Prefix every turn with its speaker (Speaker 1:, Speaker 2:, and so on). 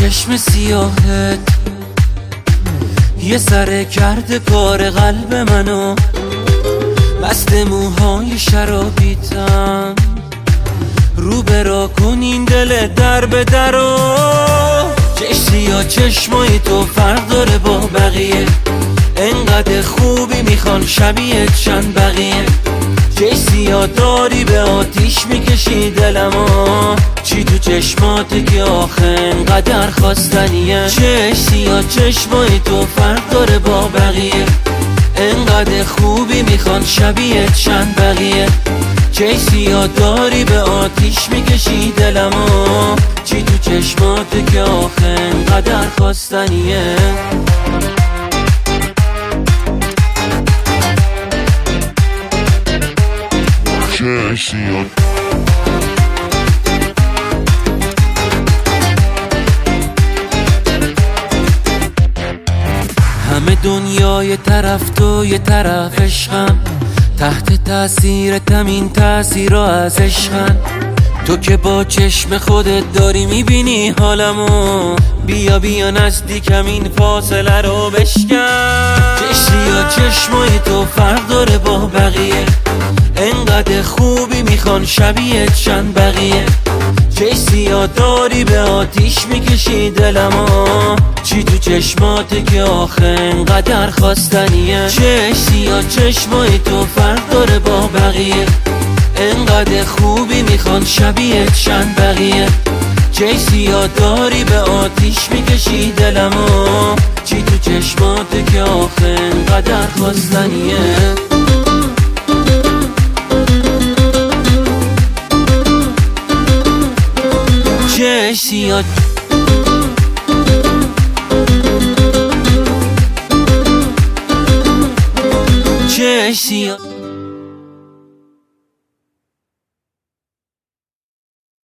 Speaker 1: چشم سیاهت یه سره کرده کار قلب منو، مست موهای شرابیتم رو برا کن این دل در به درو. چشم یا چشمای تو فرق داره با بقیه، انقدر خوبی میخوان شبیه چند بقیه. چشم یا داری به آتیش میکشی دلمو، چی تو چشماته که آخه انقدر خواستنیه. چشم یا چشمای تو فرق داره با بقیه، انقدر خوبی میخوان شبیه چند بقیه. چشم یا داری به آتیش میکشی دلمو، چی تو چشماته که آخه انقدر خواستنیه. همه دنیا یه طرف تو یه طرف عشقم، تحت تاثیرتم این تاثیرها از عشقم. تو که با چشم خودت داری میبینی حالمو، بیا بیا نزدیکم این فاصله رو بشکن. چشم یا چشمای تو فرق داره با بقیه، انقدر خوبی میخوان شبیه چند بقیه. چشم یا داری به آتیش میکشی دلمو، چی تو چشماته که آخه انقدر خواستنیه. چشم یا چشمای تو فرق داره با بقیه، انقدر خوبی میخوان شبیه چند بقیه. چشم یا داری به آتیش میکشی دلمو، چی تو چشماته که آخه انقدر خواستنیه. چشم یا چشم یا